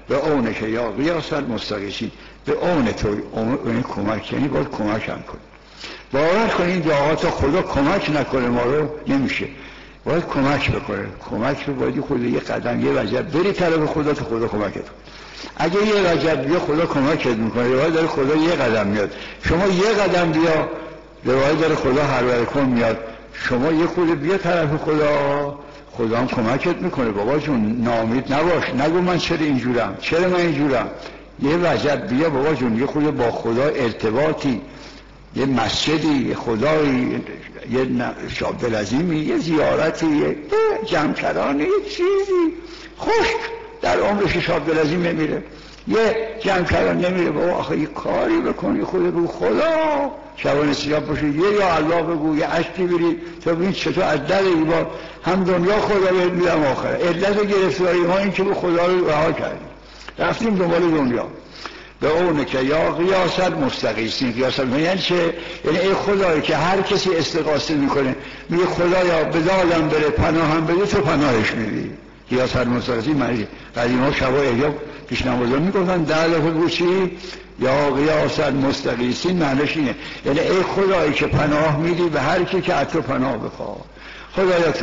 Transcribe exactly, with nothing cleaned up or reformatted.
به اونک یا غیاث المستغیثین، به اون تو اون کمک، یعنی باید کمک هم کن. باور کنید دعا تا خدا کمک نکنه ما رو نمیشه، باید کمک بکنه. کمک رو باید خود یه قدم یه وجب بری طرف خدا تا خدا کمکت کنه. اگه یه وجب بیا خدا کمکت میکنه، روایت داره خدا یه قدم میاد، شما یه قدم بیا روایت داره خدا هر ورکن میاد. شما یه خود بیا طرف خدا، خدا هم کمکت میکنه. بابا جون ناامید نباش، نگو من چرا اینجورم، چرا من اینجورم. یه وجب بیا بابا جون، یه خود با خدا ارتباطی، یه مسجدی، یه خدایی، یه شابدالعظیمی، یه زیارتی، یه جمکرانی، یه چیزی. خشک در عمرش شابدالعظیم نمیره، یه جمکران نمیره. بابا آخه یه کاری بکنی، خود بگو خدا، شبان سیاب باشه، یه یا الله بگو، یه عشقی بری تا ببین چطور از در ایبار هم دنیا خدا بهت میدم آخره. علت گرفتاری ما این که به خدا رو رها کردیم، رفتیم دنبال دنیا. به اونه که یا غیاث المستغیثین، غیاث یعنی چه؟ یعنی ای خدایی که هر کسی استغاثه میکنه میگه خدایا به دادم بره، پناهم بده، تو پناهش میدی. غیاث المستغیثین معنی قدیما شبا احیا پیش نمازان میگفتن در دفعه بگو چی؟ یا غیاث المستغیثین معنیش اینه، یعنی ای خدایی که پناه میدی به هر کی که از تو پناه بخواد. خدایا